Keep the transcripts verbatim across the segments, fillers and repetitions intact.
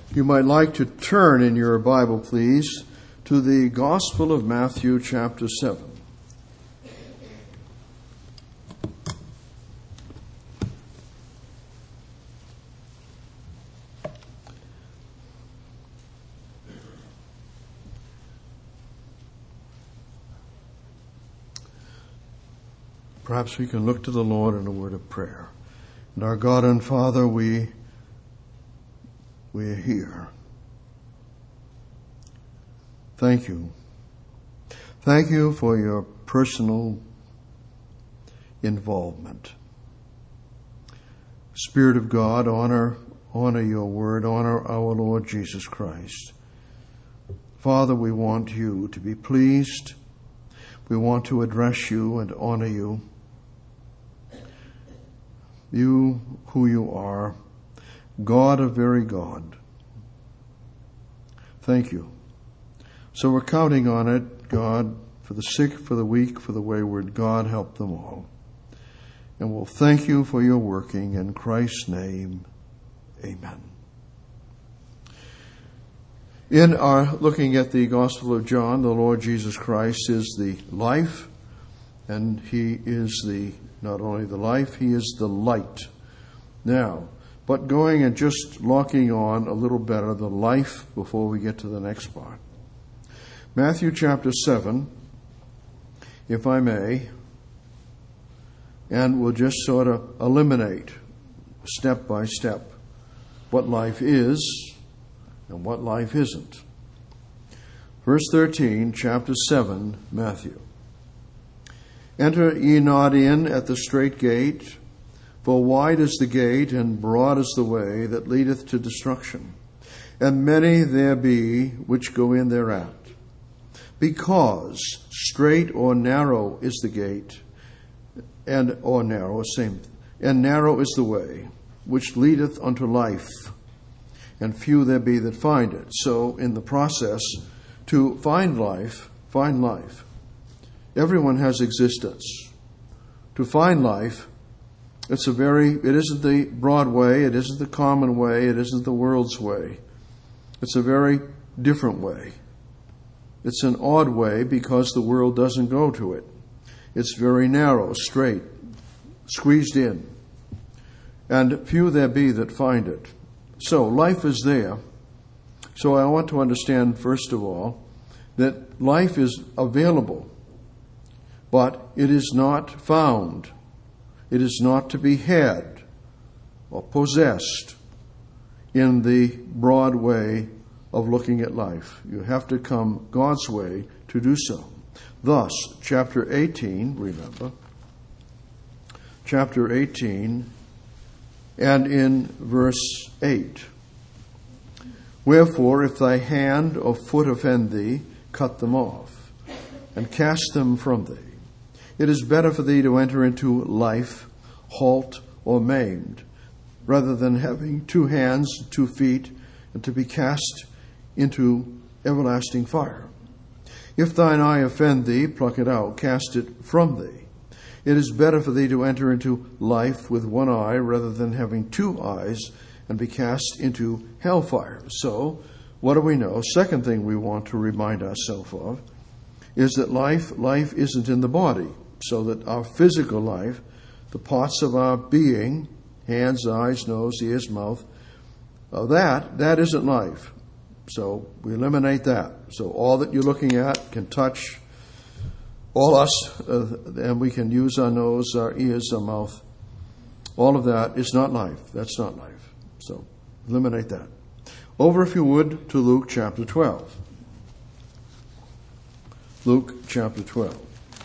You might like to turn in your Bible, please, to the Gospel of Matthew, chapter seven. Perhaps we can look to the Lord in a word of prayer. And our God and Father, we we are here. Thank you. Thank you for your personal involvement. Spirit of God, honor, honor your word, honor our Lord Jesus Christ. Father, we want you to be pleased. We want to address you and honor you. You who you are, God of very God. Thank you. So we're counting on it, God, for the sick, for the weak, for the wayward. God, help them all. And we'll thank you for your working. In Christ's name, amen. In our looking at the Gospel of John, the Lord Jesus Christ is the life, and he is the, not only the life, he is the light. Now, but going and just locking on a little better the life before we get to the next part. Matthew chapter seven, if I may, and we'll just sort of eliminate step by step what life is and what life isn't. Verse thirteen, chapter seven, Matthew. Enter ye not in at the strait gate, for wide is the gate, and broad is the way that leadeth to destruction, and many there be which go in thereat. Because strait or narrow is the gate, and or narrow, same, and narrow is the way which leadeth unto life, and few there be that find it. So, in the process, to find life, find life. Everyone has existence. To find life, it's a very, it isn't the broad way, it isn't the common way, it isn't the world's way. It's a very different way. It's an odd way because the world doesn't go to it. It's very narrow, straight, squeezed in. And few there be that find it. So life is there. So I want to understand, first of all, that life is available, but it is not found. It is not to be had or possessed in the broad way of looking at life. You have to come God's way to do so. Thus, chapter eighteen, remember, chapter eighteen, and in verse eight. Wherefore, if thy hand or foot offend thee, cut them off, and cast them from thee. It is better for thee to enter into life, halt or maimed, rather than having two hands, two feet, and to be cast into everlasting fire. If thine eye offend thee, pluck it out, cast it from thee. It is better for thee to enter into life with one eye, rather than having two eyes, and be cast into hellfire. So, what do we know? Second thing we want to remind ourselves of is that life, life isn't in the body. So that our physical life, the parts of our being, hands, eyes, nose, ears, mouth, uh, that, that isn't life. So we eliminate that. So all that you're looking at can touch all us, uh, and we can use our nose, our ears, our mouth. All of that is not life. That's not life. So eliminate that. Over, if you would, to Luke chapter twelve. Luke chapter twelve.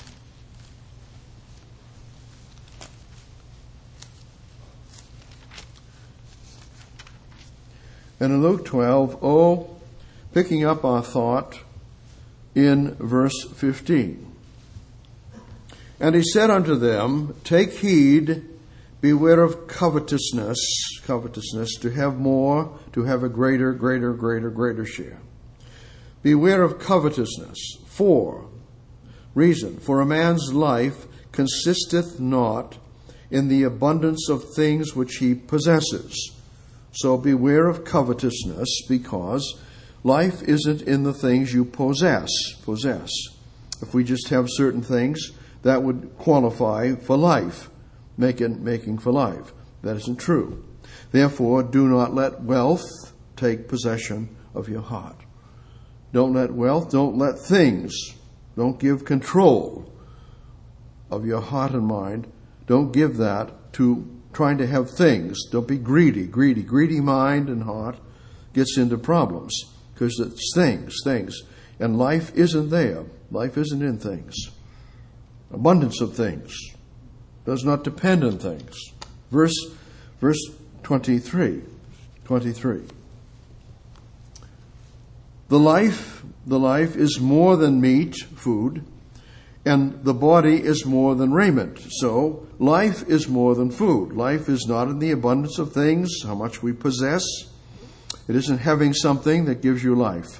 And in Luke twelve, oh, picking up our thought in verse fifteen. And he said unto them, take heed, beware of covetousness, covetousness, to have more, to have a greater, greater, greater, greater share. Beware of covetousness, for, reason, for a man's life consisteth not in the abundance of things which he possesses. So beware of covetousness, because life isn't in the things you possess. Possess. If we just have certain things, that would qualify for life, making, making for life. That isn't true. Therefore, do not let wealth take possession of your heart. Don't let wealth, don't let things, don't give control of your heart and mind. Don't give that to trying to have things. Don't be greedy. Greedy, greedy mind and heart gets into problems because it's things, things. And life isn't there. Life isn't in things. Abundance of things does not depend on things. Verse, verse twenty-three. twenty-three. The life, the life is more than meat, food, and the body is more than raiment. So, life is more than food. Life is not in the abundance of things, how much we possess. It isn't having something that gives you life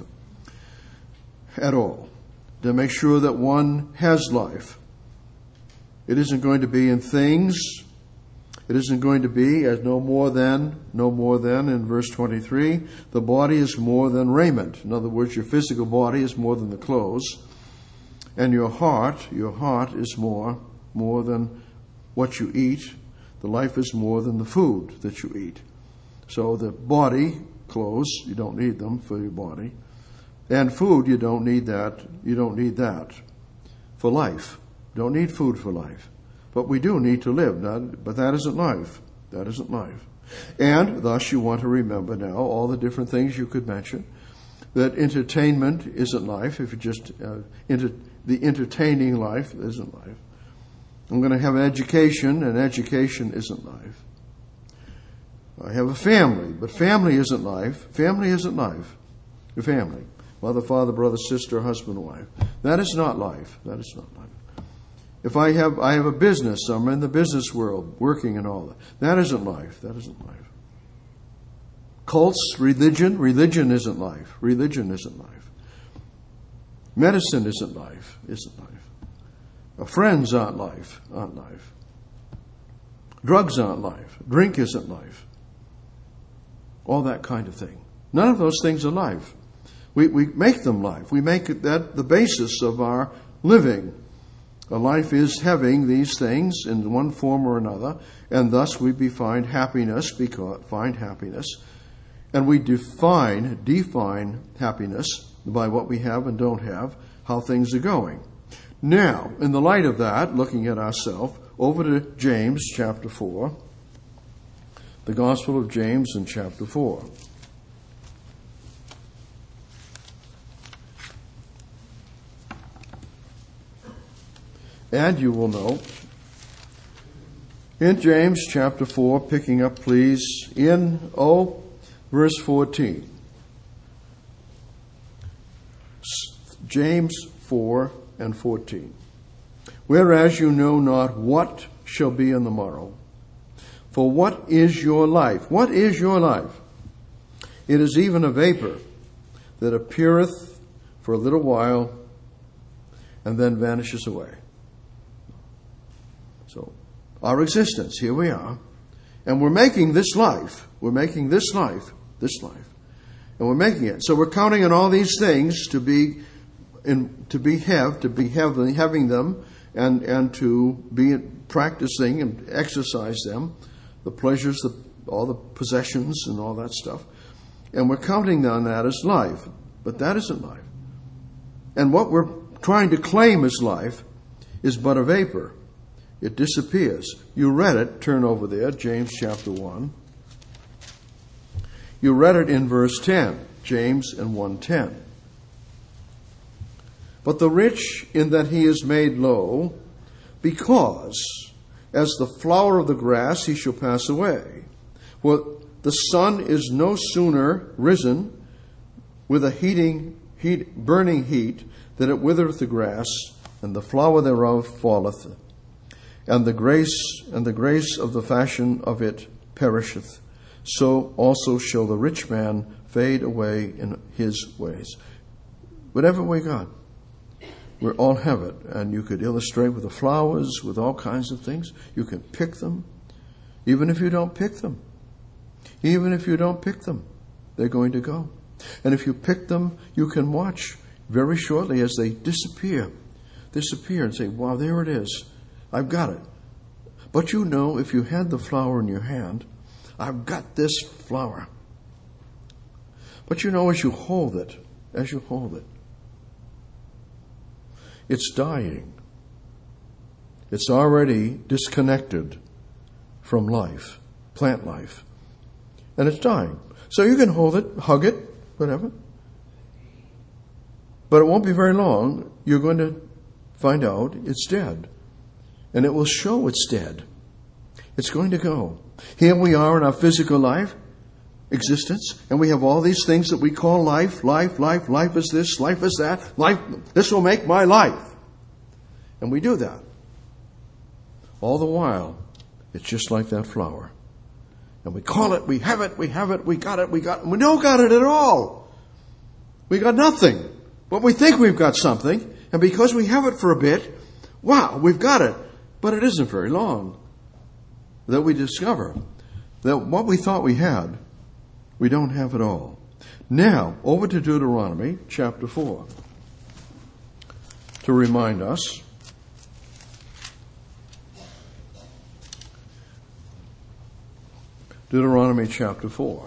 at all. To make sure that one has life. It isn't going to be in things. It isn't going to be as no more than, no more than in verse twenty-three, the body is more than raiment. In other words, your physical body is more than the clothes. And your heart, your heart is more, more than what you eat. The life is more than the food that you eat. So the body, clothes, you don't need them for your body. And food, you don't need that. You don't need that for life. Don't need food for life. But we do need to live. Not, but that isn't life. That isn't life. And thus you want to remember now all the different things you could mention. That entertainment isn't life. If you just, uh, inter, the entertaining life isn't life. I'm going to have education, and education isn't life. I have a family, but family isn't life. Family isn't life. Your family. Mother, father, brother, sister, husband, wife. That is not life. That is not life. If I have I have a business, I'm in the business world, working and all that. That isn't life. That isn't life. Cults, religion, religion isn't life. Religion isn't life. Medicine isn't life. Isn't life. Uh, friends aren't life. Aren't life. Drugs aren't life. Drink isn't life. All that kind of thing. None of those things are life. We we make them life. We make that the basis of our living. A life is having these things in one form or another, and thus we be find happiness, because find happiness, and we define define happiness by what we have and don't have, how things are going. Now, in the light of that, looking at ourselves, over to James chapter four, the Gospel of James in chapter four. And you will note, in James chapter four, picking up please, in, oh, verse fourteen. James four and fourteen. Whereas you know not what shall be in the morrow. For what is your life? What is your life? It is even a vapor that appeareth for a little while and then vanishes away. So, our existence, here we are, and we're making this life, we're making this life, this life, and we're making it. So we're counting on all these things to be, in, to be have, to be having, having them, and and to be practicing and exercise them, the pleasures, the, all the possessions, and all that stuff, and we're counting on that as life, but that isn't life. And what we're trying to claim as life is but a vapor. It disappears. You read it, turn over there, James chapter one. You read it in verse ten, James and one ten. But the rich in that he is made low, because as the flower of the grass he shall pass away. For the sun is no sooner risen with a heating, heat, burning heat, that it withereth the grass, and the flower thereof falleth. And the grace and the grace of the fashion of it perisheth. So also shall the rich man fade away in his ways. Whatever we got, we all have it. And you could illustrate with the flowers, with all kinds of things. You can pick them, even if you don't pick them. Even if you don't pick them, they're going to go. And if you pick them, you can watch very shortly as they disappear. Disappear and say, wow, there it is. I've got it. But you know, if you had the flower in your hand, I've got this flower. But you know, as you hold it, as you hold it, it's dying. It's already disconnected from life, plant life. And it's dying. So you can hold it, hug it, whatever. But it won't be very long. You're going to find out it's dead. And it will show it's dead. It's going to go. Here we are in our physical life, existence, and we have all these things that we call life, life, life, life is this, life is that, life, this will make my life. And we do that. All the while, it's just like that flower. And we call it, we have it, we have it, we got it, we got it. We don't got it at all. We got nothing. But we think we've got something, and because we have it for a bit, wow, we've got it. But it isn't very long that we discover that what we thought we had, we don't have at all. Now, over to Deuteronomy chapter four to remind us. Deuteronomy chapter four.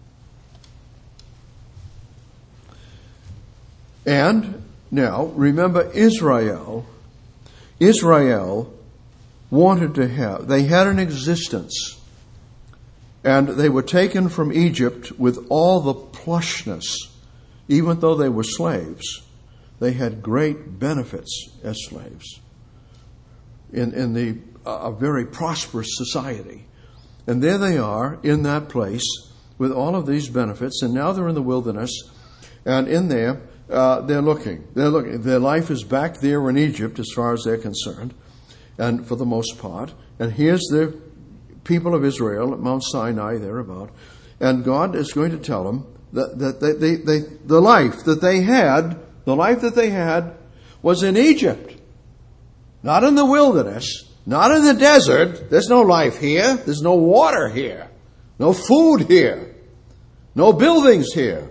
And now, remember Israel. Israel wanted to have, they had an existence. And they were taken from Egypt with all the plushness. Even though they were slaves, they had great benefits as slaves in, in the uh, a very prosperous society. And there they are in that place with all of these benefits. And now they're in the wilderness. And in there, uh, they're looking. They're looking. Their life is back there in Egypt as far as they're concerned. And for the most part. And here's the people of Israel at Mount Sinai, thereabout. And God is going to tell them that, that they, they, they, the life that they had, the life that they had was in Egypt. Not in the wilderness. Not in the desert. There's no life here. There's no water here. No food here. No buildings here.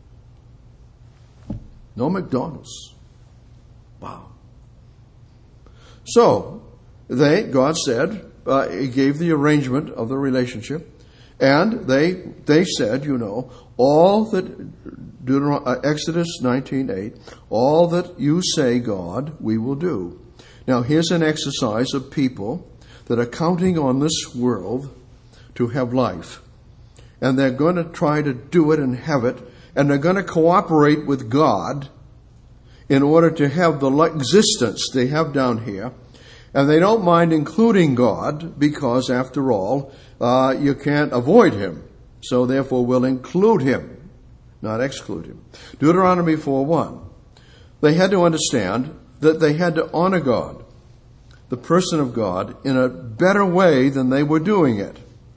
No McDonald's. Wow. So, they, God said, uh, He gave the arrangement of the relationship, and they they said, you know, all that, Deuteron- uh, Exodus nineteen eight, all that you say, God, we will do. Now, here's an exercise of people that are counting on this world to have life. And they're going to try to do it and have it. And they're going to cooperate with God in order to have the existence they have down here. And they don't mind including God because, after all, uh, you can't avoid Him. So, therefore, we'll include Him, not exclude Him. Deuteronomy four one. They had to understand that they had to honor God, the person of God, in a better way than they were doing it.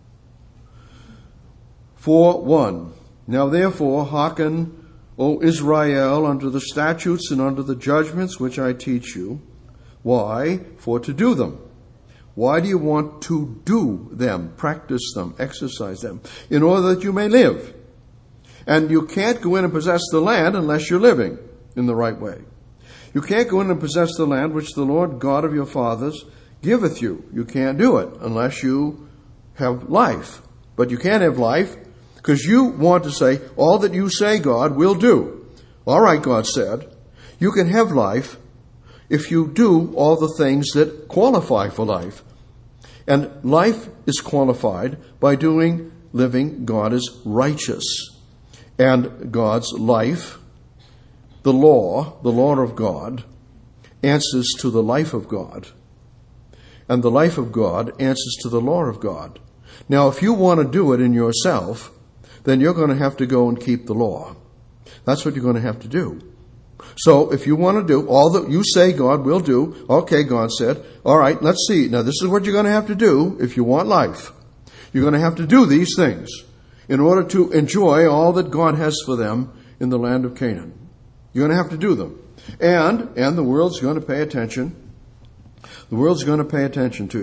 four one. Now therefore hearken, O Israel, unto the statutes and unto the judgments which I teach you. Why? For to do them. Why do you want to do them, practice them, exercise them, in order that you may live? And you can't go in and possess the land unless you're living in the right way. You can't go in and possess the land which the Lord God of your fathers giveth you. You can't do it unless you have life. But you can't have life because you want to say, all that you say, God, will do. All right, God said, you can have life if you do all the things that qualify for life. And life is qualified by doing, living. God is righteous. And God's life, the law, the law of God, answers to the life of God. And the life of God answers to the law of God. Now, if you want to do it in yourself, then you're going to have to go and keep the law. That's what you're going to have to do. So, if you want to do all that you say God will do, okay, God said, all right, let's see. Now, this is what you're going to have to do if you want life. You're going to have to do these things in order to enjoy all that God has for them in the land of Canaan. You're going to have to do them. And, and the world's going to pay attention. The world's going to pay attention to you.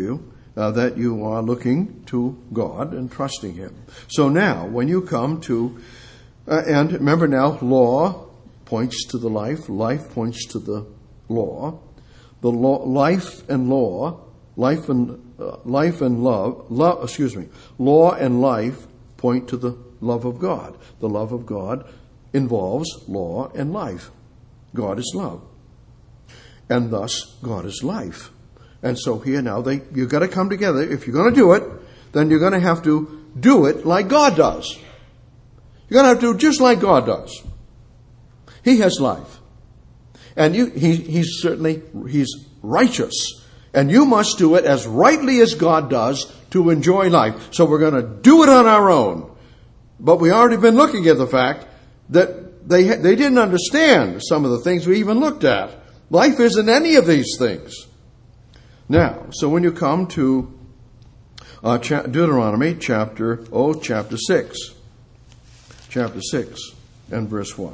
uh, that you are looking to God and trusting Him. So now, when you come to, uh, and remember now, law points to the life, life points to the law. The law, life and law, life and uh, life and love, love, excuse me, law and life point to the love of God. The love of God involves law and life. God is love, and thus God is life. And so here now, they you've got to come together. If you're going to do it, then you're going to have to do it like God does. You're going to have to do just like God does. He has life. And you, he, he's certainly, he's righteous. And you must do it as rightly as God does to enjoy life. So we're going to do it on our own. But we already been looking at the fact that they, they didn't understand some of the things we even looked at. Life isn't any of these things. Now, so when you come to uh, cha- Deuteronomy chapter, oh, chapter six. Chapter six and verse one.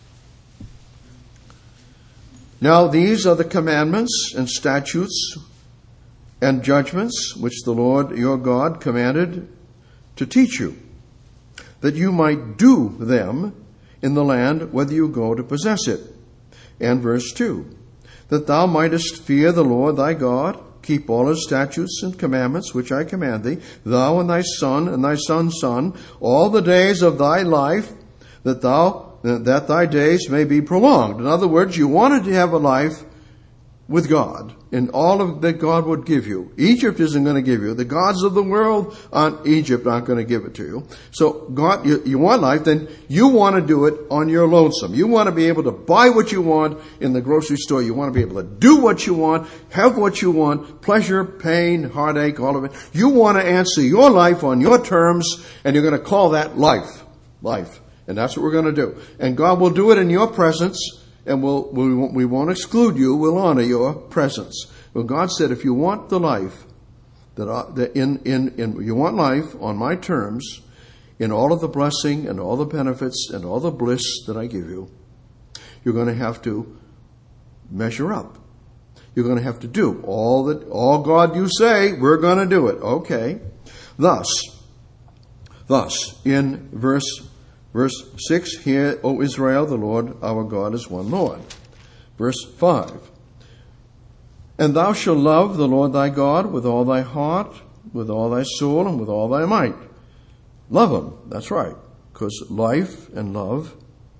Now these are the commandments and statutes and judgments which the Lord your God commanded to teach you, that you might do them in the land whether you go to possess it. And verse two, that thou mightest fear the Lord thy God, keep all his statutes and commandments which I command thee, thou and thy son and thy son's son, all the days of thy life, that thou that thy days may be prolonged. In other words, you wanted to have a life with God in all of that God would give you. Egypt isn't going to give you. The gods of the world on Egypt aren't going to give it to you. So God, you, you want life, then you want to do it on your lonesome. You want to be able to buy what you want in the grocery store. You want to be able to do what you want, have what you want, pleasure, pain, heartache, all of it. You want to answer your life on your terms, and you're going to call that life. Life. And that's what we're going to do. And God will do it in your presence, and we'll, we, won't, we won't exclude you. We'll honor your presence. Well, God said, if you want the life, that, I, that in, in, in, you want life on my terms, in all of the blessing and all the benefits and all the bliss that I give you, you're going to have to measure up. You're going to have to do all that, all God you say, we're going to do it. Okay. Thus, thus, in verse Verse six, hear, O Israel, the Lord our God is one Lord. Verse five, and thou shalt love the Lord thy God with all thy heart, with all thy soul, and with all thy might. Love him. That's right. Because life and love,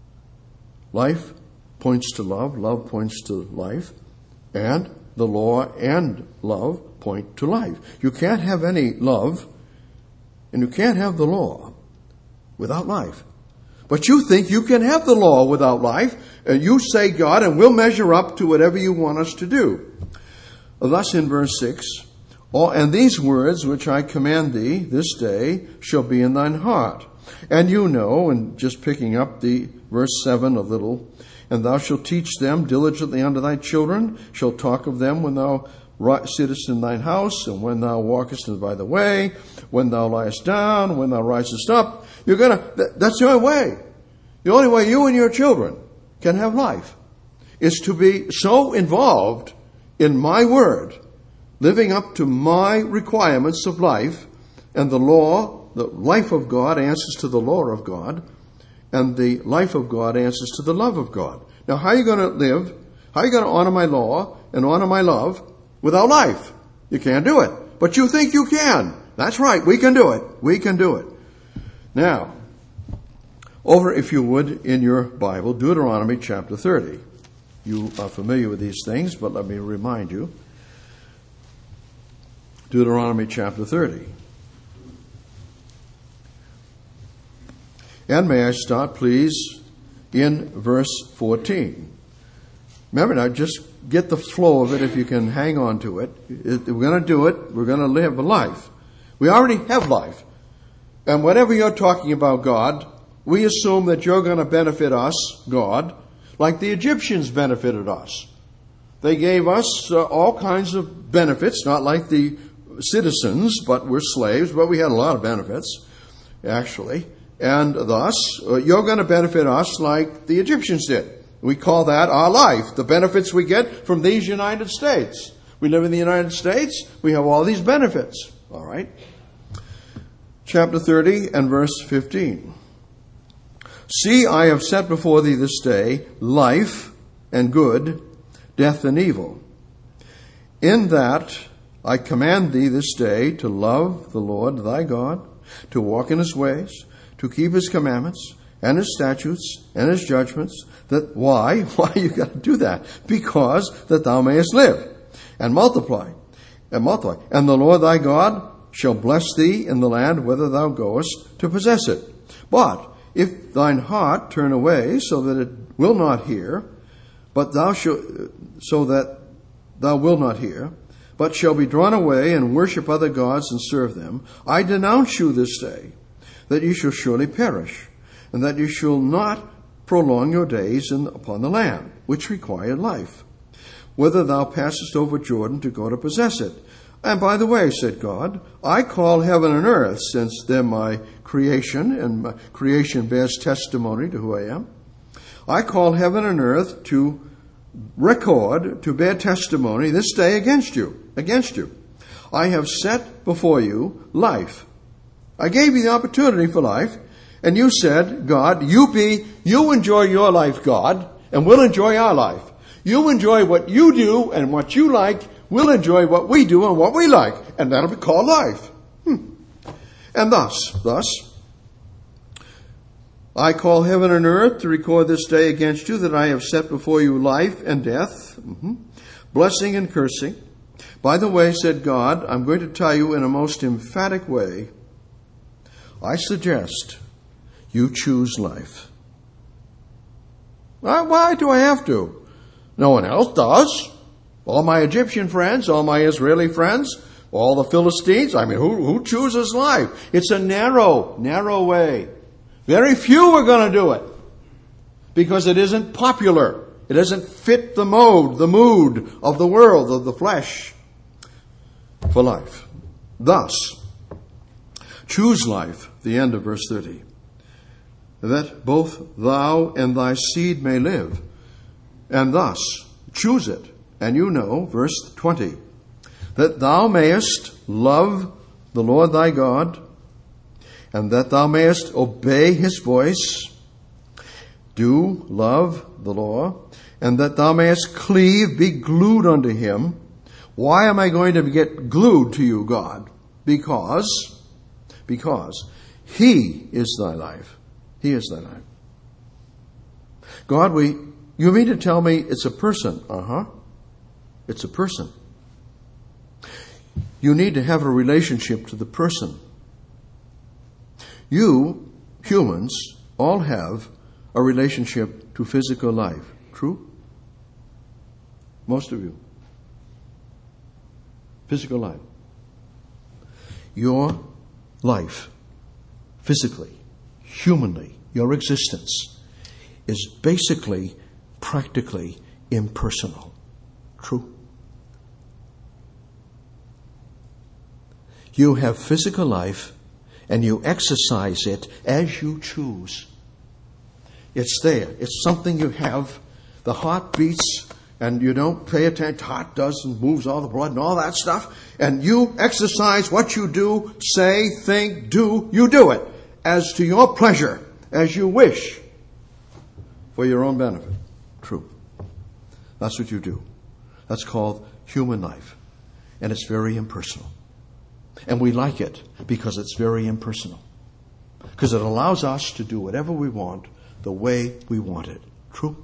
life points to love, love points to life, and the law and love point to life. You can't have any love, and you can't have the law without life. But you think you can have the law without life, and you say, God, and we'll measure up to whatever you want us to do. Thus in verse six, all, and these words which I command thee this day shall be in thine heart. And you know, and just picking up the verse seven a little, and thou shalt teach them diligently unto thy children, shalt talk of them when thou sittest in thine house, and when thou walkest by the way, when thou liest down, when thou risest up. You're gonna, that's the only way. The only way you and your children can have life is to be so involved in my word, living up to my requirements of life, and the law, the life of God answers to the law of God, and the life of God answers to the love of God. Now, how are you going to live? How are you going to honor my law and honor my love without life? You can't do it. But you think you can. That's right. We can do it. We can do it. Now, over, if you would, in your Bible, Deuteronomy chapter thirty. You are familiar with these things, but let me remind you. Deuteronomy chapter thirty. And may I start, please, in verse fourteen. Remember now, just get the flow of it if you can hang on to it. it we're going to do it. We're going to live a life. We already have life. And whatever you're talking about, God, we assume that you're going to benefit us, God, like the Egyptians benefited us. They gave us uh, all kinds of benefits, not like the citizens, but we're slaves, but we had a lot of benefits, actually. And thus, uh, you're going to benefit us like the Egyptians did. We call that our life, the benefits we get from these United States. We live in the United States. We have all these benefits. All right. Chapter thirty and verse fifteen. See, I have set before thee this day life and good, death and evil. In that I command thee this day to love the Lord thy God, to walk in his ways, to keep his commandments and his statutes and his judgments. That why? Why you got to do that? Because that thou mayest live and multiply and multiply. And the Lord thy God shall bless thee in the land whither thou goest to possess it. But if thine heart turn away so that it will not hear, but thou shalt, so that thou wilt not hear, but shall be drawn away and worship other gods and serve them, I denounce you this day, that ye shall surely perish, and that ye shall not prolong your days in, upon the land, which required life, whether thou passest over Jordan to go to possess it. And by the way, said God, I call heaven and earth, since they're my creation, and my creation bears testimony to who I am. I call heaven and earth to record, to bear testimony this day against you, against you. I have set before you life. I gave you the opportunity for life, and you said, God, you be, you enjoy your life, God, and we'll enjoy our life. You enjoy what you do and what you like. We'll enjoy what we do and what we like, and that'll be called life. Hmm. And thus, thus, I call heaven and earth to record this day against you that I have set before you life and death, mm-hmm, blessing and cursing. By the way, said God, I'm going to tell you in a most emphatic way, I suggest you choose life. Why, why do I have to? No one else does. All my Egyptian friends, all my Israeli friends, all the Philistines, I mean, who, who chooses life? It's a narrow, narrow way. Very few are going to do it because it isn't popular. It doesn't fit the mode, the mood of the world, of the flesh for life. Thus, choose life, the end of verse thirty, that both thou and thy seed may live. And thus, choose it. And you know, verse twenty, that thou mayest love the Lord thy God, and that thou mayest obey his voice, do love the law, and that thou mayest cleave, be glued unto him. Why am I going to get glued to you, God? Because, because he is thy life. He is thy life. God, we, you mean to tell me it's a person? Uh-huh. It's a person. You need to have a relationship to the person. You, humans, all have a relationship to physical life. True? Most of you. Physical life. Your life, physically, humanly, your existence, is basically, practically impersonal. True? You have physical life, and you exercise it as you choose. It's there. It's something you have. The heart beats, and you don't pay attention. The heart does and moves all the blood and all that stuff. And you exercise what you do, say, think, do. You do it as to your pleasure, as you wish, for your own benefit. True. That's what you do. That's called human life. And it's very impersonal. And we like it because it's very impersonal. Because it allows us to do whatever we want the way we want it. True?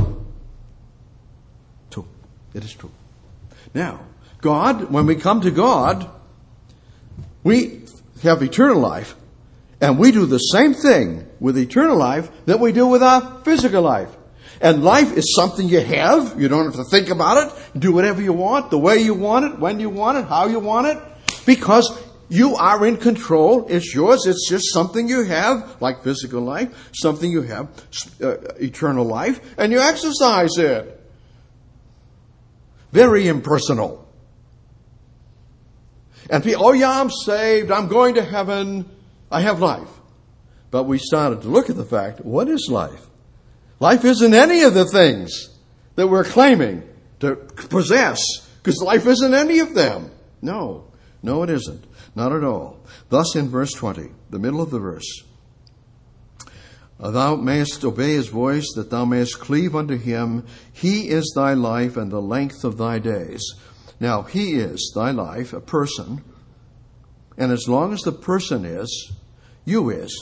True. It is true. Now, God, when we come to God, we have eternal life, and we do the same thing with eternal life that we do with our physical life. And life is something you have. You don't have to think about it. Do whatever you want, the way you want it, when you want it, how you want it. Because you are in control. It's yours. It's just something you have, like physical life, something you have, uh, eternal life, and you exercise it. Very impersonal. And people, oh yeah, I'm saved. I'm going to heaven. I have life. But we started to look at the fact, what is life? Life isn't any of the things that we're claiming to possess because life isn't any of them. No, no it isn't. Not at all. Thus in verse twenty, the middle of the verse, thou mayest obey his voice, that thou mayest cleave unto him. He is thy life and the length of thy days. Now, he is thy life, a person, and as long as the person is, you is.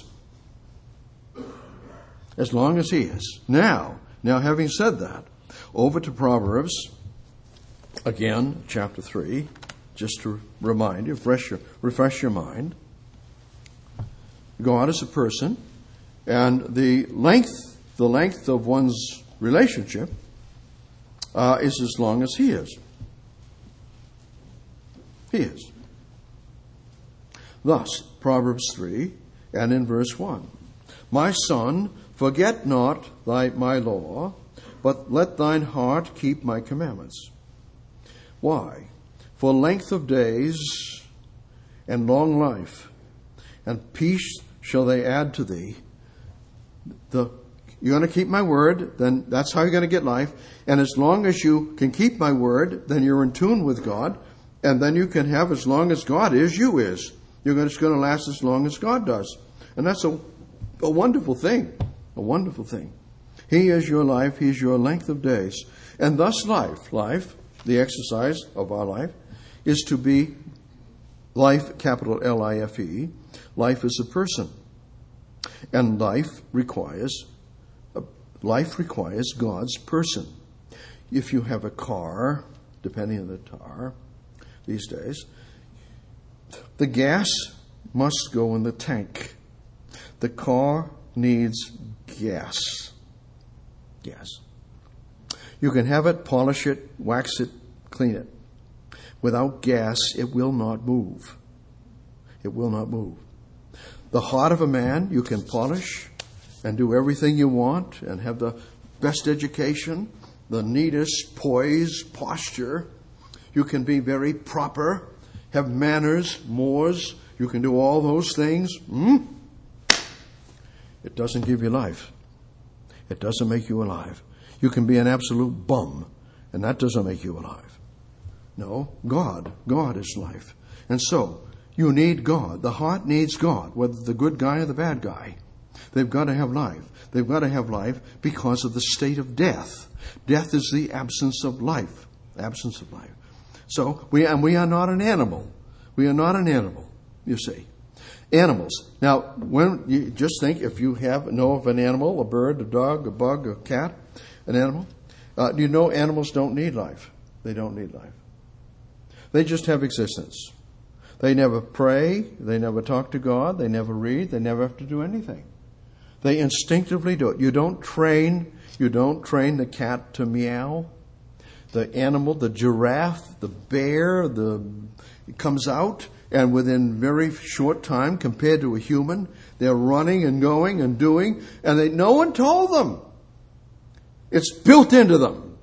As long as he is. Now, now having said that, over to Proverbs, again, chapter three, just to remind you, refresh your, refresh your mind. God is a person, and the length, the length of one's relationship uh, is as long as he is. He is. Thus, Proverbs three, and in verse one, my son, forget not thy my law, but let thine heart keep my commandments. Why? For length of days and long life and peace shall they add to thee. The, you're going to keep my word, then that's how you're going to get life. And as long as you can keep my word, then you're in tune with God. And then you can have, as long as God is, you is. You're just going to last as long as God does. And that's a, a wonderful thing. A wonderful thing. He is your life. He is your length of days. And thus life, life, the exercise of our life, is to be life, capital L I F E. Life is a person. And life requires, life requires God's person. If you have a car, depending on the car, these days, the gas must go in the tank. The car needs gas. Gas. You can have it, polish it, wax it, clean it. Without gas, it will not move. It will not move. The heart of a man, you can polish and do everything you want and have the best education, the neatest poise, posture. You can be very proper, have manners, mores. You can do all those things. Hmm? It doesn't give you life. It doesn't make you alive. You can be an absolute bum, and that doesn't make you alive. No, God. God is life. And so, you need God. The heart needs God, whether the good guy or the bad guy. They've got to have life. They've got to have life because of the state of death. Death is the absence of life. Absence of life. So, we, and we are not an animal. We are not an animal, you see. Animals. Now, when you just think, if you have know of an animal, a bird, a dog, a bug, a cat, an animal, uh, you know animals don't need life. They don't need life. They just have existence. They never pray. They never talk to God. They never read. They never have to do anything. They instinctively do it. You don't train. You don't train the cat to meow. The animal, the giraffe, the bear, the it comes out, and within very short time, compared to a human, they're running and going and doing, and they no one told them. It's built into them.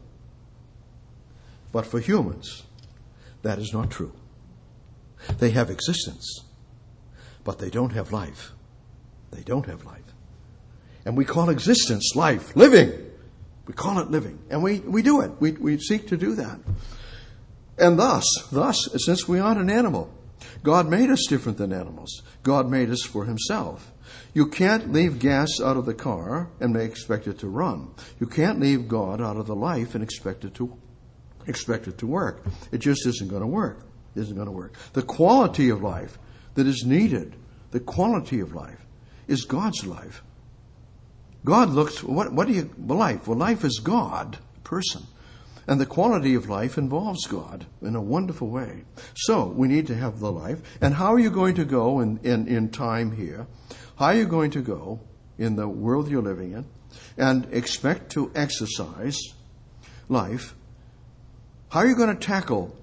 But for humans, that is not true. They have existence, but they don't have life. They don't have life. And we call existence life, living. We call it living. And we, we do it. We, we seek to do that. And thus, thus, since we aren't an animal, God made us different than animals. God made us for himself. You can't leave gas out of the car and expect it to run. You can't leave God out of the life and expect it to expect it to work. It just isn't going to work. It isn't going to work. The quality of life that is needed, the quality of life, is God's life. God looks, what, what do you, well, life? Well, life is God, person. And the quality of life involves God in a wonderful way. So, we need to have the life. And how are you going to go in, in, in time here? How are you going to go in the world you're living in and expect to exercise life? How are you going to tackle,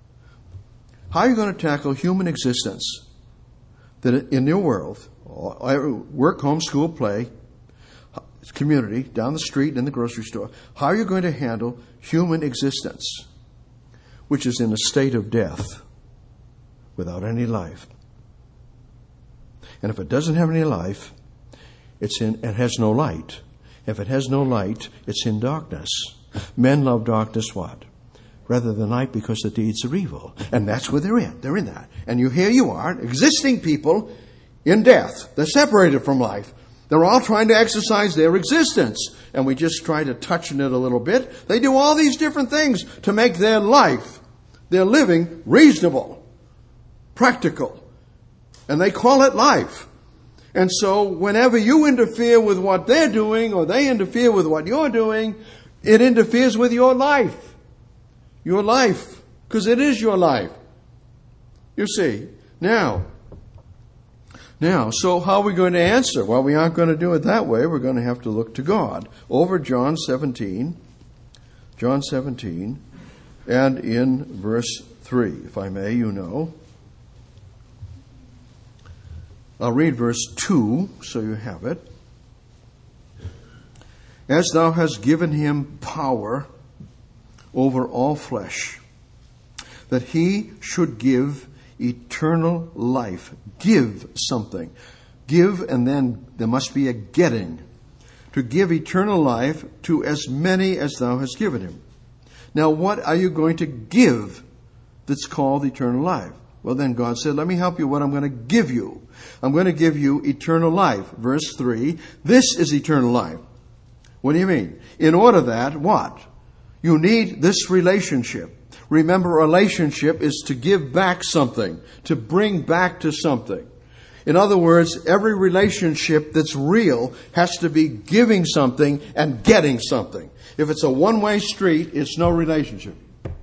how are you going to tackle human existence that in your world, work, home, school, play, community, down the street, in the grocery store, how are you going to handle human existence, which is in a state of death, without any life? And if it doesn't have any life, it's in, it has no light. If it has no light, it's in darkness. Men love darkness what? rather than light because the deeds are evil. And that's where they're in. They're in that. And you here you are, existing people in death. They're separated from life. They're all trying to exercise their existence. And we just try to touch on it a little bit. They do all these different things to make their life, their living, reasonable, practical. And they call it life. And so whenever you interfere with what they're doing or they interfere with what you're doing, it interferes with your life. Your life. Because it is your life. You see. Now, now, so how are we going to answer? Well, we aren't going to do it that way. We're going to have to look to God. Over John seventeen. John seventeen. And in verse three, if I may, you know. I'll read verse two, so you have it. As thou hast given him power over all flesh, that he should give eternal life. Give something. Give, and then there must be a getting. To give eternal life to as many as thou hast given him. Now, what are you going to give that's called eternal life? Well, then God said, let me help you what I'm going to give you. I'm going to give you eternal life. Verse three, this is eternal life. What do you mean? In order that, what? You need this relationship. Remember, relationship is to give back something, to bring back to something. In other words, every relationship that's real has to be giving something and getting something. If it's a one-way street, it's no relationship.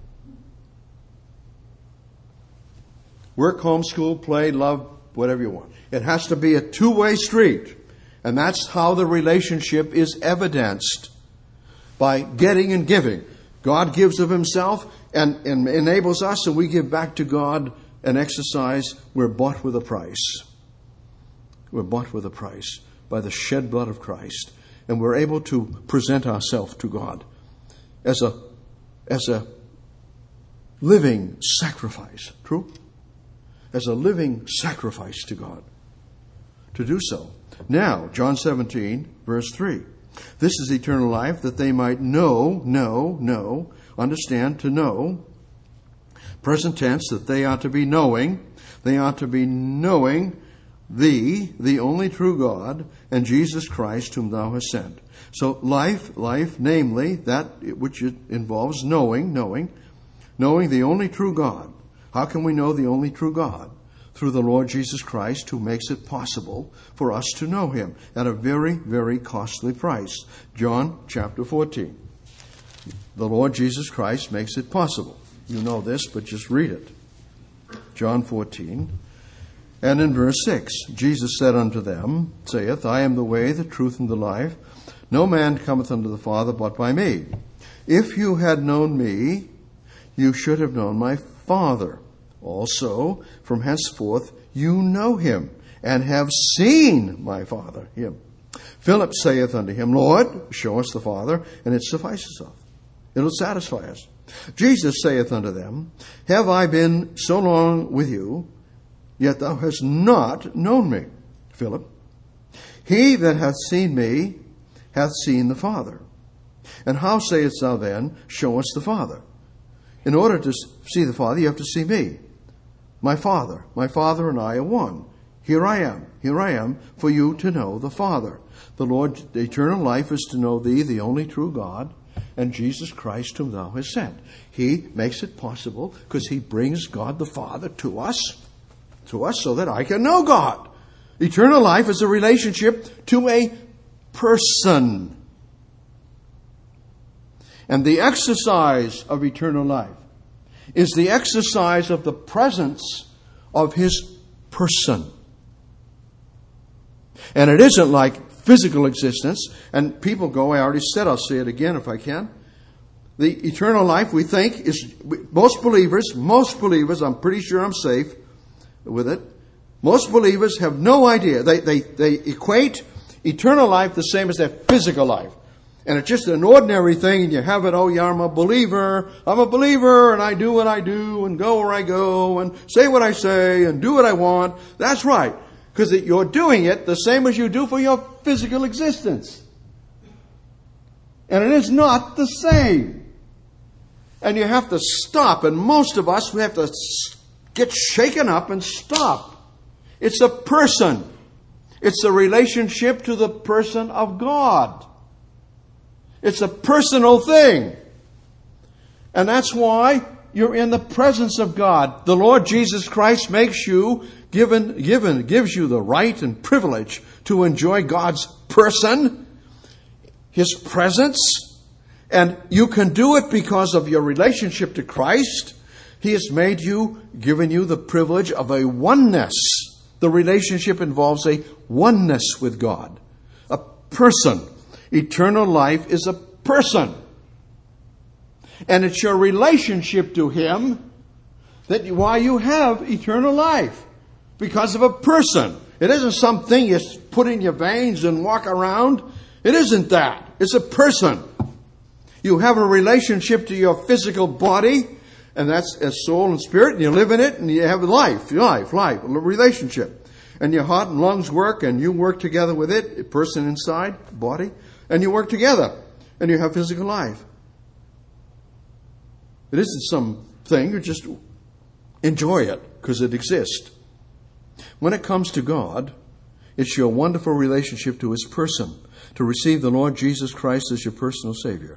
Work, homeschool, play, love, whatever you want. It has to be a two-way street. And that's how the relationship is evidenced, by getting and giving. God gives of himself and, and enables us, and we give back to God and exercise. We're bought with a price. We're bought with a price by the shed blood of Christ. And we're able to present ourselves to God as a, as a living sacrifice. True? As a living sacrifice to God. To do so. Now, John seventeen, verse three. This is eternal life, that they might know, know, know, understand, to know. Present tense, that they are to be knowing. They are to be knowing thee, the only true God, and Jesus Christ, whom thou hast sent. So life, life, namely, that which it involves knowing, knowing, knowing the only true God. How can we know the only true God? Through the Lord Jesus Christ, who makes it possible for us to know him at a very, very costly price. John chapter fourteen. The Lord Jesus Christ makes it possible. You know this, but just read it. John fourteen. And in verse six, Jesus said unto them, saith, I am the way, the truth, and the life. No man cometh unto the Father but by me. If you had known me, you should have known my Father. Also, from henceforth you know him, and have seen my Father, him. Philip saith unto him, Lord, show us the Father, and it suffices us. It will satisfy us. Jesus saith unto them, Have I been so long with you, yet thou hast not known me, Philip? He that hath seen me hath seen the Father. And how sayest thou then, Show us the Father? In order to see the Father, you have to see me. My Father, my Father and I are one. Here I am, here I am, for you to know the Father. The Lord, the eternal life is to know thee, the only true God, and Jesus Christ, whom thou hast sent. He makes it possible because he brings God the Father to us, to us so that I can know God. Eternal life is a relationship to a person. And the exercise of eternal life is the exercise of the presence of his person. And it isn't like physical existence. And people go, I already said, I'll say it again if I can. The eternal life, we think, is, most believers, most believers, I'm pretty sure I'm safe with it, most believers have no idea. They, they, they equate eternal life the same as their physical life. And it's just an ordinary thing, and you have it, oh yeah, I'm a believer, I'm a believer, and I do what I do, and go where I go, and say what I say, and do what I want. That's right, because you're doing it the same as you do for your physical existence. And it is not the same. And you have to stop. And most of us, we have to get shaken up and stop. It's a person. It's a relationship to the person of God. It's a personal thing. And that's why you're in the presence of God. The Lord Jesus Christ makes you, given, given, gives you the right and privilege to enjoy God's person, His presence, and you can do it because of your relationship to Christ. He has made you, given you the privilege of a oneness. The relationship involves a oneness with God. A person. Eternal life is a person. And it's your relationship to Him that why you have eternal life. Because of a person. It isn't something you put in your veins and walk around. It isn't that. It's a person. You have a relationship to your physical body, and that's a soul and spirit, and you live in it, and you have life, life, life, a relationship. And your heart and lungs work, and you work together with it, a person inside, body, and you work together, and you have physical life. It isn't something, you just enjoy it because it exists. When it comes to God, it's your wonderful relationship to His person, to receive the Lord Jesus Christ as your personal Savior.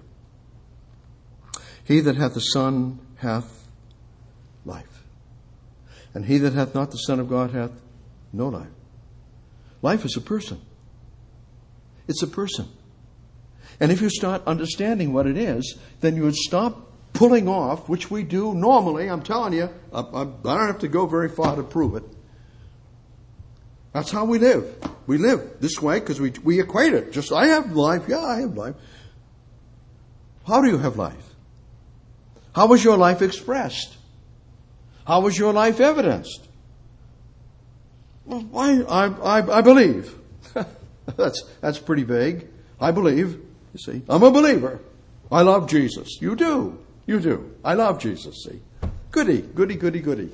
He that hath the Son hath life. And he that hath not the Son of God hath no life. Life is a person. It's a person. And if you start understanding what it is, then you would stop pulling off, which we do normally. I'm telling you, I, I, I don't have to go very far to prove it. That's how we live. We live this way because we, we equate it. Just, I have life. Yeah, I have life. How do you have life? How was your life expressed? How was your life evidenced? Well, I, I, I, I believe. that's, that's pretty vague. I believe. You see, I'm a believer. I love Jesus. You do. You do. I love Jesus. See, goody, goody, goody, goody.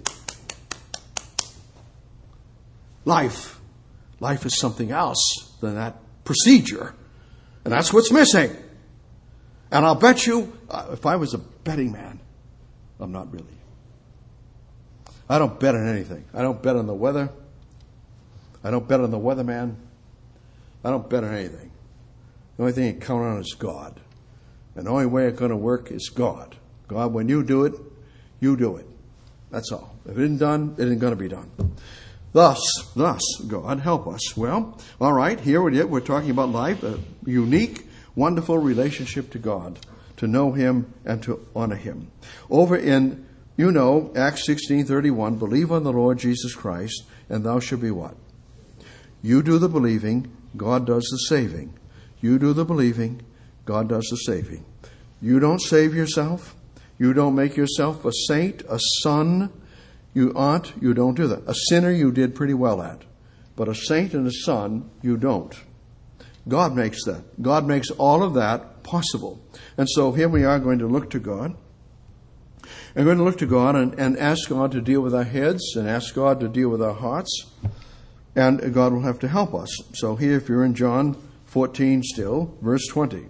Life. Life is something else than that procedure. And that's what's missing. And I'll bet you, uh, if I was a betting man, I'm not really. I don't bet on anything. I don't bet on the weather. I don't bet on the weatherman. I don't bet on anything. The only thing you count on is God. And the only way it's going to work is God. God, when you do it, you do it. That's all. If it isn't done, it isn't going to be done. Thus, thus, God, help us. Well, all right, here it is. We're talking about life, a unique, wonderful relationship to God, to know Him and to honor Him. Over in, you know, Acts sixteen thirty-one, believe on the Lord Jesus Christ, and thou shalt be what? You do the believing, God does the saving. You do the believing, God does the saving. You don't save yourself. You don't make yourself a saint, a son. You aren't. You don't do that. A sinner you did pretty well at. But a saint and a son, you don't. God makes that. God makes all of that possible. And so here we are going to look to God. And we're going to look to God and, and ask God to deal with our heads and ask God to deal with our hearts. And God will have to help us. So here, if you're in John fourteen still, verse twenty.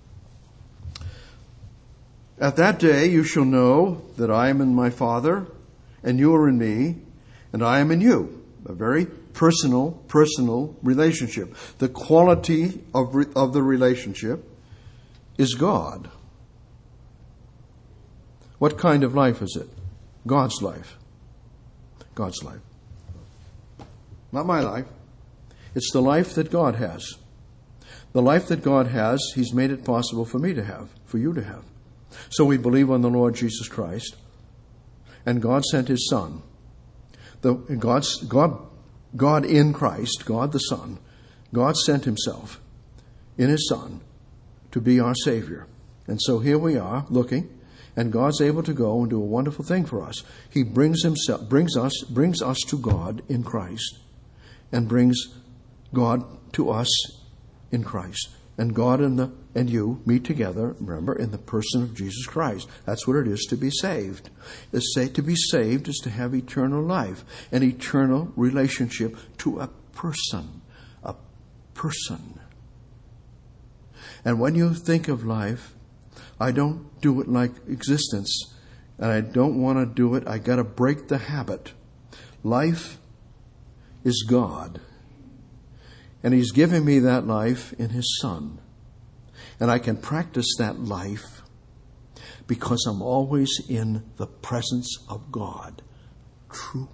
At that day you shall know that I am in my Father, and you are in me, and I am in you. A very personal, personal relationship. The quality of, re- of the relationship is God. What kind of life is it? God's life. God's life. Not my life. It's the life that God has. The life that God has, He's made it possible for me to have, for you to have. So we believe on the Lord Jesus Christ. And God sent His Son. The, God's, God, God in Christ, God the Son, God sent Himself in His Son to be our Savior. And so here we are looking, and God's able to go and do a wonderful thing for us. He brings Himself, brings us, brings us to God in Christ, and brings God to us in Christ. And God and the and you meet together, remember, in the person of Jesus Christ. That's what it is to be saved. It's say to be saved is to have eternal life, an eternal relationship to a person, a person. And when you think of life, I don't do it like existence, and I don't want to do it. I got to break the habit. Life is God, and He's given me that life in His Son, and I can practice that life because I'm always in the presence of God. True.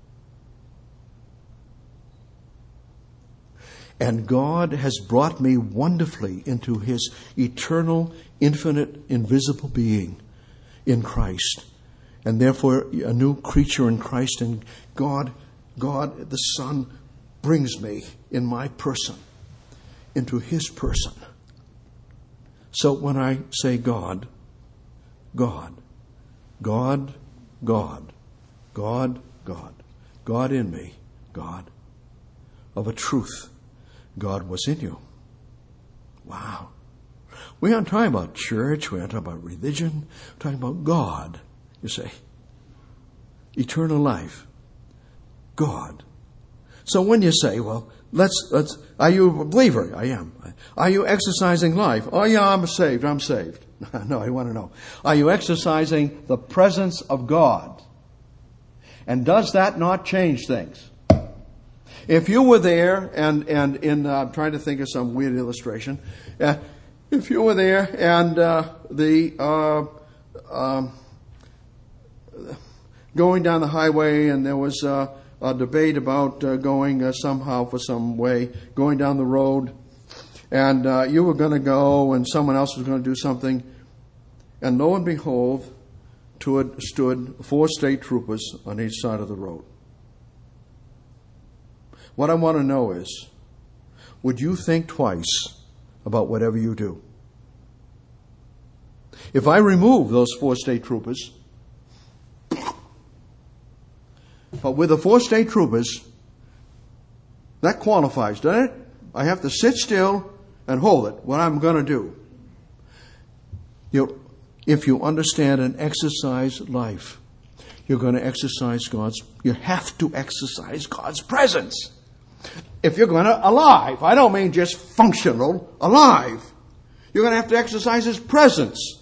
And God has brought me wonderfully into His eternal, infinite, invisible being in Christ. And therefore a new creature in Christ. And God, God the Son brings me in my person into His person. So when I say God, God, God, God, God, God, God in me, God, of a truth, God was in you. Wow. We aren't talking about church. We aren't talking about religion. We're talking about God, you see. Eternal life. God. So when you say, well, let's, let's, are you a believer? I am. Are you exercising life? Oh yeah, I'm saved. I'm saved. No, I want to know. Are you exercising the presence of God? And does that not change things? If you were there, and, and in, uh, I'm trying to think of some weird illustration. Uh, if you were there and uh, the uh, um, going down the highway and there was uh, a debate about uh, going uh, somehow for some way, going down the road, and uh, you were going to go and someone else was going to do something, and lo and behold, stood four state troopers on each side of the road. What I want to know is, would you think twice about whatever you do? If I remove those four state troopers, but with the four state troopers, that qualifies, doesn't it? I have to sit still and hold it, what I'm going to do. You, if you understand and exercise life, you're going to exercise God's, you have to exercise God's presence. If you're going to, alive, I don't mean just functional, alive, you're going to have to exercise His presence.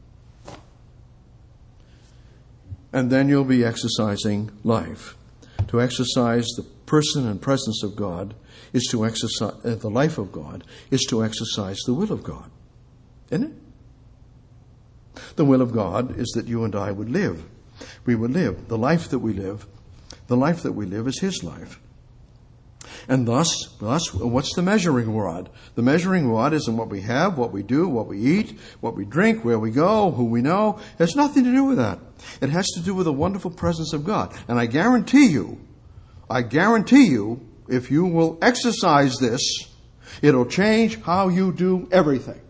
And then you'll be exercising life. To exercise the person and presence of God is to exercise, uh, the life of God is to exercise the will of God. Isn't it? The will of God is that you and I would live. We would live. The life that we live, the life that we live is His life. And thus, thus, what's the measuring rod? The measuring rod isn't what we have, what we do, what we eat, what we drink, where we go, who we know. It has nothing to do with that. It has to do with the wonderful presence of God. And I guarantee you, I guarantee you, if you will exercise this, it'll change how you do everything.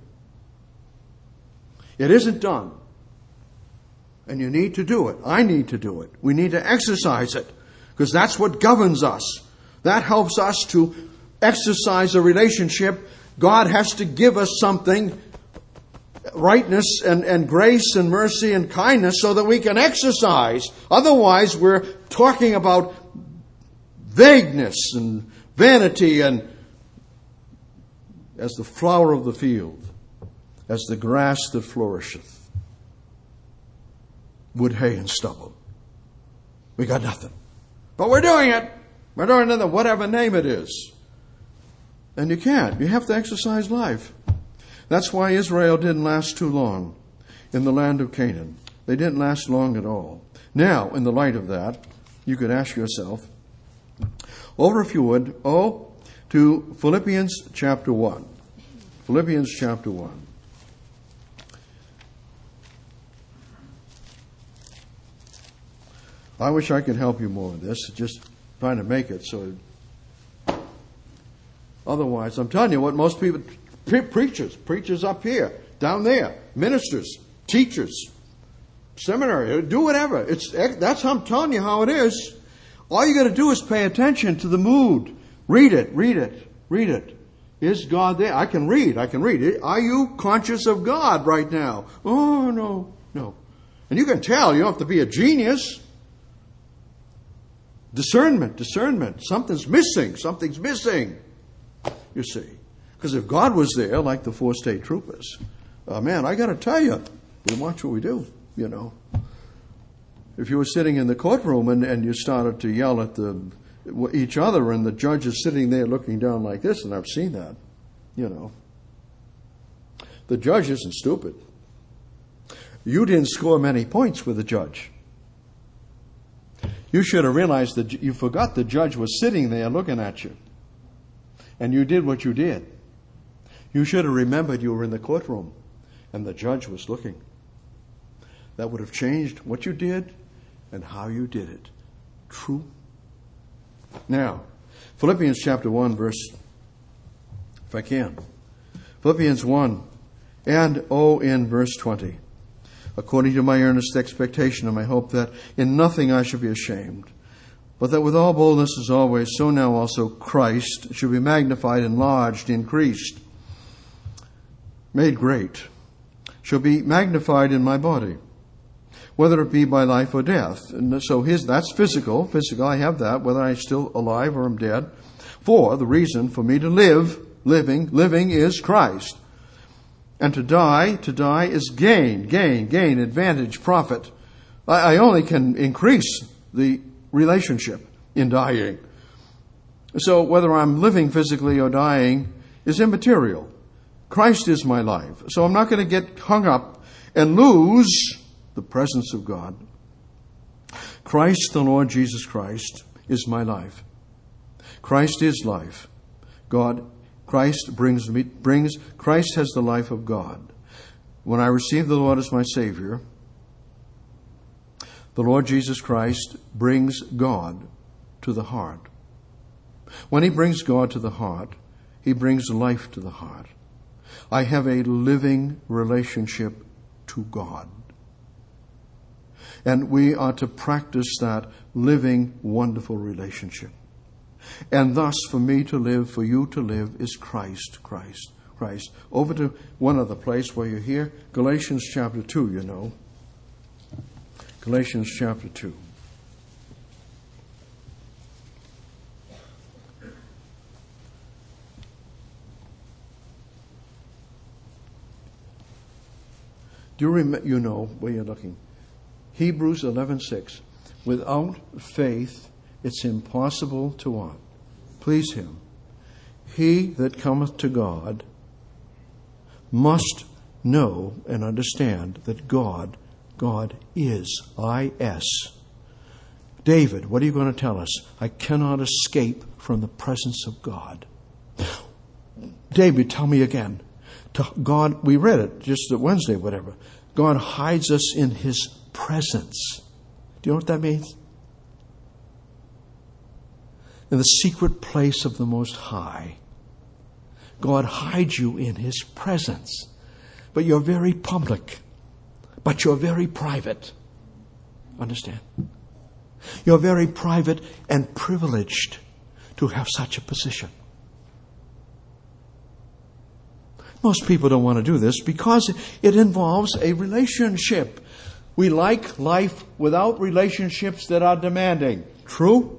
It isn't done. And you need to do it. I need to do it. We need to exercise it, because that's what governs us. That helps us to exercise a relationship. God has to give us something, rightness and, and grace and mercy and kindness, so that we can exercise. Otherwise, we're talking about vagueness and vanity, and as the flower of the field, as the grass that flourisheth, wood, hay, and stubble. We got nothing. But we're doing it. We're doing it, whatever name it is. And you can't. You have to exercise life. That's why Israel didn't last too long in the land of Canaan. They didn't last long at all. Now, in the light of that, you could ask yourself, over if you would, oh, to Philippians chapter one. Philippians chapter one. I wish I could help you more with this. Just trying to make it so. Otherwise, I'm telling you what most people, pre- preachers, preachers up here, down there, ministers, teachers, seminary, do whatever. It's that's how I'm telling you how it is. All you got to do is pay attention to the mood. Read it, read it, read it. Is God there? I can read. I can read it. Are you conscious of God right now? Oh no, no. And you can tell. You don't have to be a genius. Discernment, discernment. Something's missing. Something's missing. You see. Because if God was there, like the four state troopers, Uh, man, I got to tell you, we watch what we do, you know. If you were sitting in the courtroom and, and you started to yell at the each other and the judge is sitting there looking down like this, and I've seen that, you know. The judge isn't stupid. You didn't score many points with the judge. You should have realized that you forgot the judge was sitting there looking at you. And you did what you did. You should have remembered you were in the courtroom and the judge was looking. That would have changed what you did and how you did it. True. Now, Philippians chapter one, verse, if I can. Philippians one, and oh, in verse twenty. According to my earnest expectation and my hope that in nothing I should be ashamed, but that with all boldness as always, so now also Christ should be magnified, enlarged, increased, made great, shall be magnified in my body, whether it be by life or death. And so his, that's physical. Physical, I have that, whether I'm still alive or I'm dead. For the reason for me to live, living, living is Christ. And to die, to die is gain, gain, gain, advantage, profit. I, I only can increase the relationship in dying. So whether I'm living physically or dying is immaterial. Christ is my life. So I'm not going to get hung up and lose the presence of God. Christ, the Lord Jesus Christ, is my life. Christ is life. God, Christ brings me, brings, Christ has the life of God. When I receive the Lord as my Savior, the Lord Jesus Christ brings God to the heart. When He brings God to the heart, He brings life to the heart. I have a living relationship to God. And we are to practice that living, wonderful relationship. And thus, for me to live, for you to live, is Christ, Christ, Christ. Over to one other place where you're here, Galatians chapter two, you know. Galatians chapter two. Do you remember, you know where you're looking? Hebrews eleven six. Without faith, it's impossible to what? Please Him. He that cometh to God must know and understand that God, God is. I S. David, what are you going to tell us? I cannot escape from the presence of God. David, tell me again. To God, we read it just Wednesday, whatever. God hides us in His presence. Do you know what that means? In the secret place of the Most High. God hides you in His presence. But you're very public. But you're very private. Understand? You're very private and privileged to have such a position. Most people don't want to do this because it involves a relationship. We like life without relationships that are demanding. True?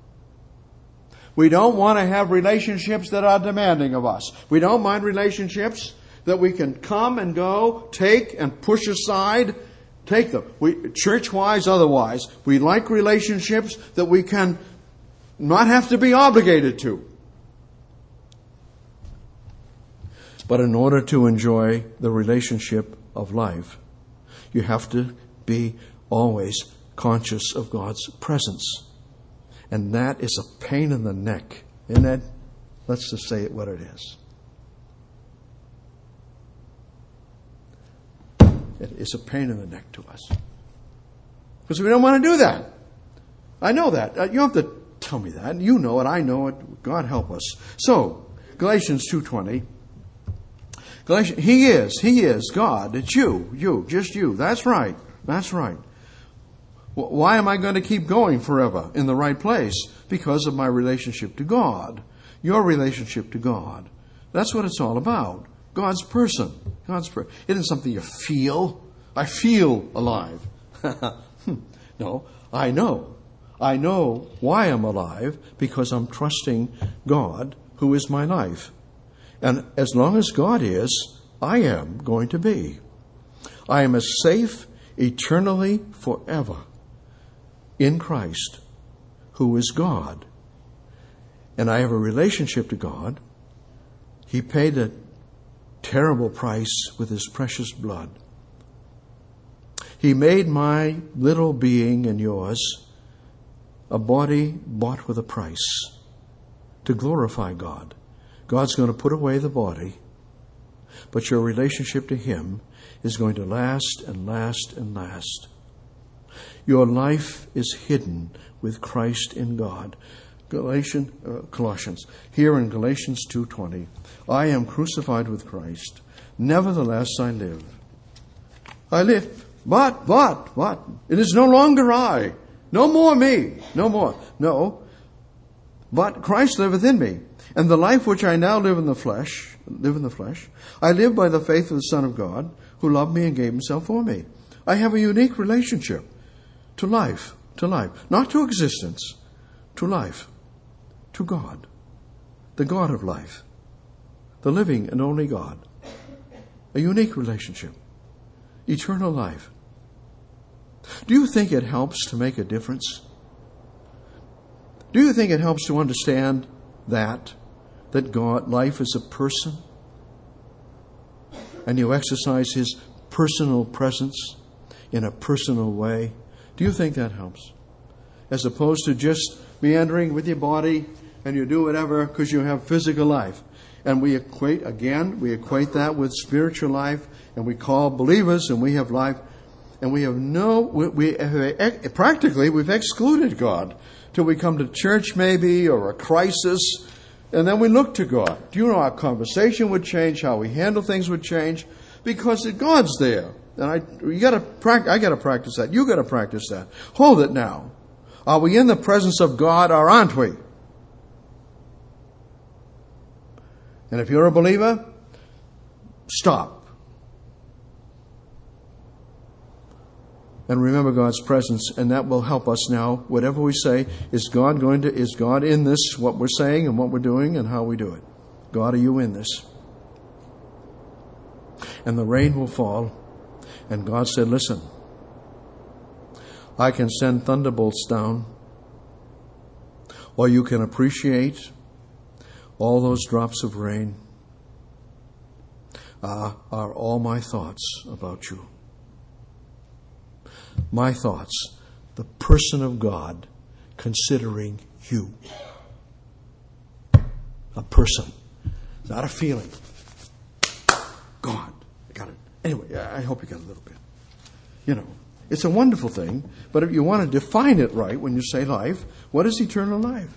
We don't want to have relationships that are demanding of us. We don't mind relationships that we can come and go, take and push aside. Take them. We, church-wise, otherwise. We like relationships that we can not have to be obligated to. But in order to enjoy the relationship of life, you have to be always conscious of God's presence. And that is a pain in the neck. Isn't it? Let's just say it what it is. It is a pain in the neck to us. Because we don't want to do that. I know that. You don't have to tell me that. You know it. I know it. God help us. So, Galatians two twenty. Galatians, He is. He is God. It's you. You. Just you. That's right. That's right. Why am I going to keep going forever in the right place? Because of my relationship to God. Your relationship to God. That's what it's all about. God's person. God's person. It isn't something you feel. I feel alive. No, I know. I know why I'm alive because I'm trusting God who is my life. And as long as God is, I am going to be. I am as safe eternally forever in Christ, who is God. And I have a relationship to God. He paid a terrible price with his precious blood. He made my little being and yours a body bought with a price to glorify God. God's going to put away the body, but your relationship to him is going to last and last and last. Your life is hidden with Christ in God. Galatians, uh, Colossians, here in Galatians two twenty, I am crucified with Christ. Nevertheless I live. I live. But, but, but, it is no longer I. No more me. No more. No. But Christ liveth in me. And the life which I now live in the flesh, live in the flesh, I live by the faith of the Son of God, who loved me and gave himself for me. I have a unique relationship to life, to life. Not to existence, to life, to God. The God of life. The living and only God. A unique relationship. Eternal life. Do you think it helps to make a difference? Do you think it helps to understand that, that God, life is a person? And you exercise his personal presence in a personal way? Do you think that helps? As opposed to just meandering with your body and you do whatever because you have physical life. And we equate, again, we equate that with spiritual life, and we call believers and we have life. And we have no, we, we have, practically we've excluded God till we come to church maybe, or a crisis, and then we look to God. Do you know our conversation would change, how we handle things would change, because God's there. And I, you got to practice. I got to practice that. You got to practice that. Hold it now. Are we in the presence of God, or aren't we? And if you're a believer, stop. And remember God's presence, and that will help us now. Whatever we say, is God going to, is God in this, what we're saying and what we're doing and how we do it? God, are you in this? And the rain will fall. And God said, listen, I can send thunderbolts down, or you can appreciate all those drops of rain uh, are all my thoughts about you. My thoughts, the person of God considering you. A person, not a feeling. God, I got it. Anyway, I hope you got a little bit. You know, it's a wonderful thing, but if you want to define it right when you say life, what is eternal life?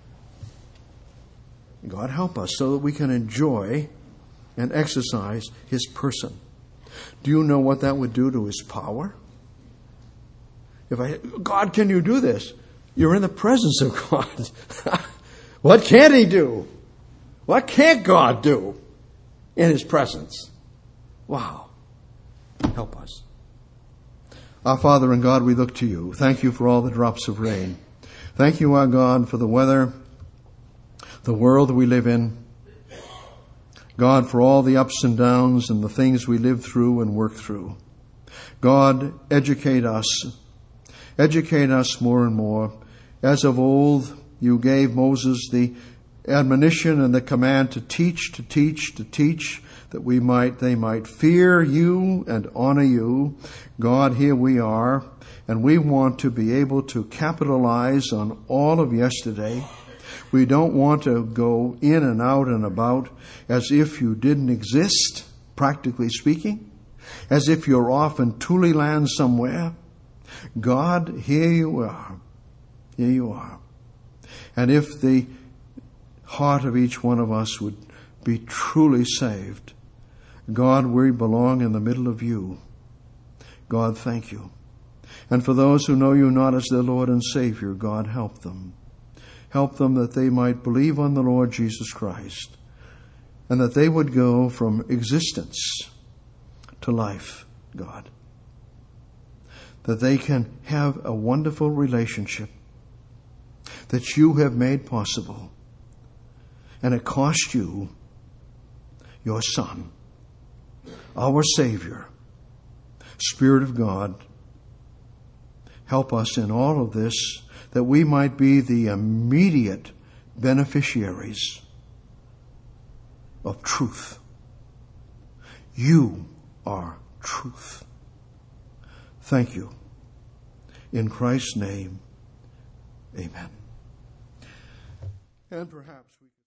God help us so that we can enjoy and exercise his person. Do you know what that would do to his power? If I, God, can you do this? You're in the presence of God. What can't he do? What can't God do in his presence? Wow. Help us. Our Father and God, we look to you. Thank you for all the drops of rain. Thank you, our God, for the weather, the world that we live in. God, for all the ups and downs and the things we live through and work through. God, educate us. Educate us more and more. As of old, you gave Moses the admonition and the command to teach, to teach, to teach, that we might, they might fear you and honor you. God, here we are, and we want to be able to capitalize on all of yesterday. We don't want to go in and out and about as if you didn't exist, practically speaking, as if you're off in Thule land somewhere. God, here you are. Here you are. And if the heart of each one of us would be truly saved, God, we belong in the middle of you. God, thank you. And for those who know you not as their Lord and Savior, God, help them. Help them that they might believe on the Lord Jesus Christ, and that they would go from existence to life, God. That they can have a wonderful relationship that you have made possible. And it cost you your Son. our Savior. Spirit of God, help us in all of this, that we might be the immediate beneficiaries of truth. You are truth. Thank you. In Christ's name, amen. And perhaps we